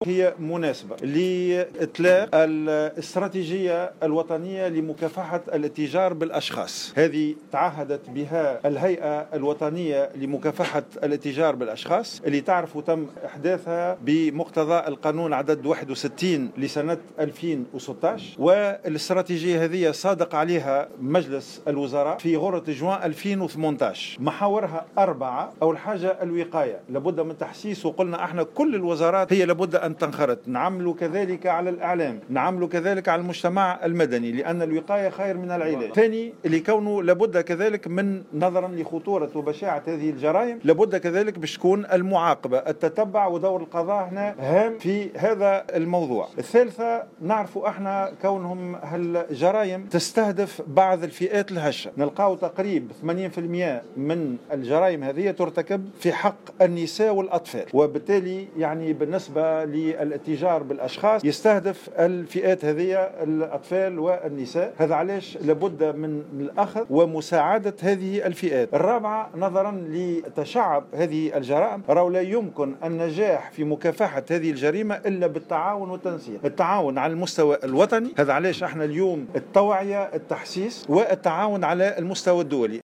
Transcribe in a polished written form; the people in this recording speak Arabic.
هي مناسبة لإطلاق الاستراتيجية الوطنية لمكافحة الاتجار بالأشخاص. هذه تعهدت بها الهيئة الوطنية لمكافحة الاتجار بالأشخاص، اللي تعرف تم إحداثها بمقتضى القانون عدد 61 لسنة 2016، والاستراتيجية هذه صادق عليها مجلس الوزراء في غرة جوان 2018. محاورها 4. أول حاجة الوقاية، لابد من تحسيس، وقلنا احنا كل الوزارات هي لابد أن تنخرط. نعمل كذلك على الإعلام، نعمل كذلك على المجتمع المدني، لأن الوقاية خير من العلاج. ثاني، لكونه لابد كذلك من نظرا لخطورة وبشاعة هذه الجرائم، لابد كذلك باش تكون المعاقبة، التتبع، ودور القضاء هنا هام في هذا الموضوع. الثالثة، نعرفوا احنا كونهم هالجرائم تستهدف بعض الفئات الهشة، نلقاو تقريب 80% من الجرائم هذه ترتكب في حق النساء والأطفال، وبالتالي يعني بالنسبة للاتجار بالأشخاص يستهدف الفئات هذه، الأطفال والنساء. هذا علاش لابد من الأخذ ومساعدة هذه الفئات. الرابعة، نظرا لتشعب هذه الجرائم، راهو لا يمكن النجاح في مكافحة هذه الجريمة إلا بالتعاون والتنسيق، التعاون على المستوى الوطني. هذا علاش احنا اليوم التوعية، التحسيس، والتعاون على المستوى الدولي.